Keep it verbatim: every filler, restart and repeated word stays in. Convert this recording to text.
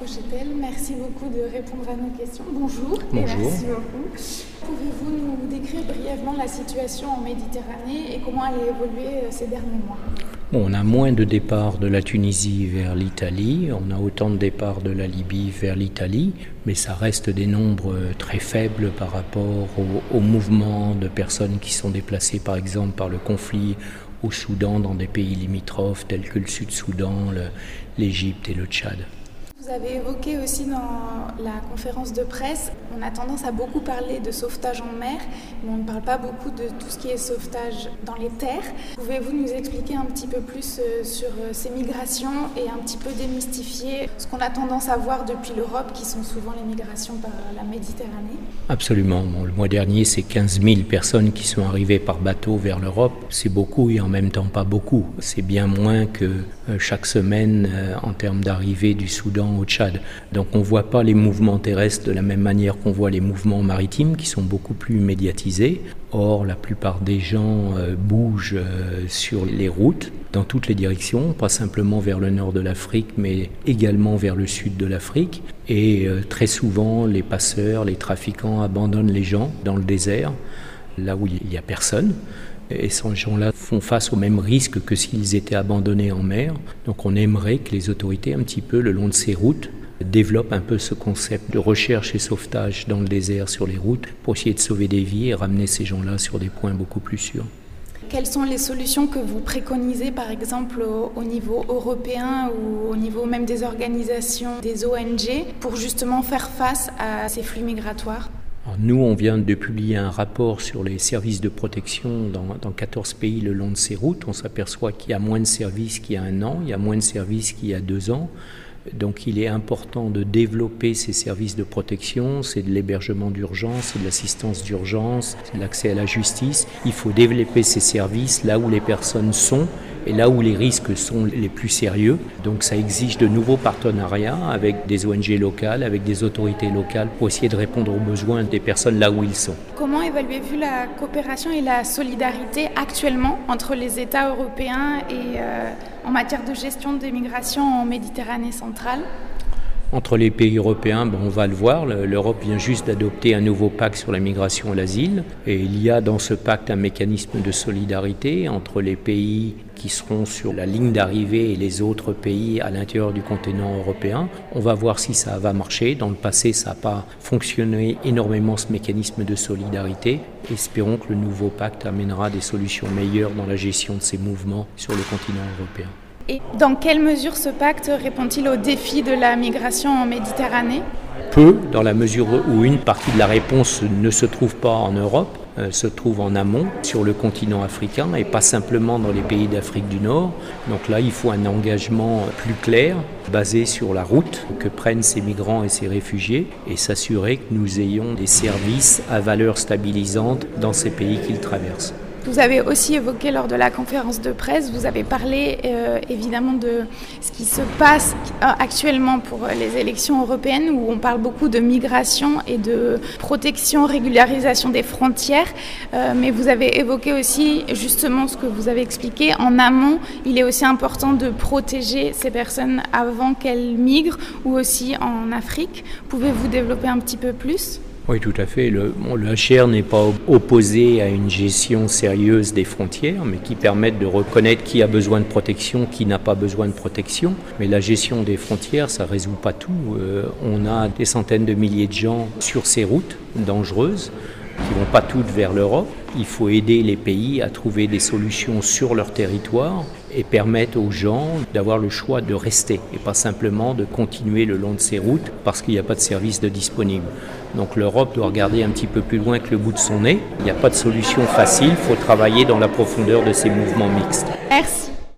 Pochetel, merci beaucoup de répondre à nos questions. Bonjour. Bonjour. Et merci beaucoup. Pouvez-vous nous décrire brièvement la situation en Méditerranée et comment elle a évolué ces derniers mois ? Bon, on a moins de départs de la Tunisie vers l'Italie, on a autant de départs de la Libye vers l'Italie, mais ça reste des nombres très faibles par rapport au, au mouvement de personnes qui sont déplacées par exemple par le conflit au Soudan dans des pays limitrophes tels que le Sud-Soudan, le, l'Égypte et le Tchad. Vous avez évoqué aussi dans la conférence de presse, on a tendance à beaucoup parler de sauvetage en mer, mais on ne parle pas beaucoup de tout ce qui est sauvetage dans les terres. Pouvez-vous nous expliquer un petit peu plus sur ces migrations et un petit peu démystifier ce qu'on a tendance à voir depuis l'Europe, qui sont souvent les migrations par la Méditerranée ? Absolument. Bon, le mois dernier, c'est quinze mille personnes qui sont arrivées par bateau vers l'Europe. C'est beaucoup et en même temps pas beaucoup. C'est bien moins que euh, chaque semaine euh, en termes d'arrivée du Soudan au Tchad. Donc on ne voit pas les mouvements terrestres de la même manière qu'on voit les mouvements maritimes qui sont beaucoup plus médiatisés. Or, la plupart des gens euh, bougent euh, sur les routes dans toutes les directions, pas simplement vers le nord de l'Afrique, mais également vers le sud de l'Afrique. Et euh, très souvent, les passeurs, les trafiquants abandonnent les gens dans le désert, là où il n'y a personne. Et ces gens-là font face au même risque que s'ils étaient abandonnés en mer. Donc on aimerait que les autorités, un petit peu le long de ces routes, développent un peu ce concept de recherche et sauvetage dans le désert sur les routes pour essayer de sauver des vies et ramener ces gens-là sur des points beaucoup plus sûrs. Quelles sont les solutions que vous préconisez, par exemple, au, au niveau européen ou au niveau même des organisations, des O N G, pour justement faire face à ces flux migratoires ? Alors nous, on vient de publier un rapport sur les services de protection dans, dans quatorze pays le long de ces routes. On s'aperçoit qu'il y a moins de services qu'il y a un an, il y a moins de services qu'il y a deux ans. Donc il est important de développer ces services de protection, c'est de l'hébergement d'urgence, c'est de l'assistance d'urgence, c'est de l'accès à la justice. Il faut développer ces services là où les personnes sont et là où les risques sont les plus sérieux. Donc ça exige de nouveaux partenariats avec des O N G locales, avec des autorités locales pour essayer de répondre aux besoins des personnes là où ils sont. Comment évaluez-vous la coopération et la solidarité actuellement entre les États européens et euh, en matière de gestion des migrations en Méditerranée centrale ? Entre les pays européens, ben on va le voir, l'Europe vient juste d'adopter un nouveau pacte sur la migration et l'asile. Et il y a dans ce pacte un mécanisme de solidarité entre les pays qui seront sur la ligne d'arrivée et les autres pays à l'intérieur du continent européen. On va voir si ça va marcher. Dans le passé, ça n'a pas fonctionné énormément ce mécanisme de solidarité. Espérons que le nouveau pacte amènera des solutions meilleures dans la gestion de ces mouvements sur le continent européen. Et dans quelle mesure ce pacte répond-il aux défis de la migration en Méditerranée ? Peu, dans la mesure où une partie de la réponse ne se trouve pas en Europe, euh, se trouve en amont, sur le continent africain, et pas simplement dans les pays d'Afrique du Nord. Donc là, il faut un engagement plus clair, basé sur la route que prennent ces migrants et ces réfugiés, et s'assurer que nous ayons des services à valeur stabilisante dans ces pays qu'ils traversent. Vous avez aussi évoqué lors de la conférence de presse, vous avez parlé euh, évidemment de ce qui se passe actuellement pour les élections européennes où on parle beaucoup de migration et de protection, régularisation des frontières. Euh, mais vous avez évoqué aussi justement ce que vous avez expliqué. En amont, il est aussi important de protéger ces personnes avant qu'elles migrent ou aussi en Afrique. Pouvez-vous développer un petit peu plus ? Oui, tout à fait. Le, bon, le H R n'est pas opposé à une gestion sérieuse des frontières, mais qui permette de reconnaître qui a besoin de protection, qui n'a pas besoin de protection. Mais la gestion des frontières, ça ne résout pas tout. Euh, on a des centaines de milliers de gens sur ces routes dangereuses qui ne vont pas toutes vers l'Europe. Il faut aider les pays à trouver des solutions sur leur territoire et permettre aux gens d'avoir le choix de rester et pas simplement de continuer le long de ces routes parce qu'il n'y a pas de service de disponible. Donc l'Europe doit regarder un petit peu plus loin que le bout de son nez. Il n'y a pas de solution facile, il faut travailler dans la profondeur de ces mouvements mixtes. Merci.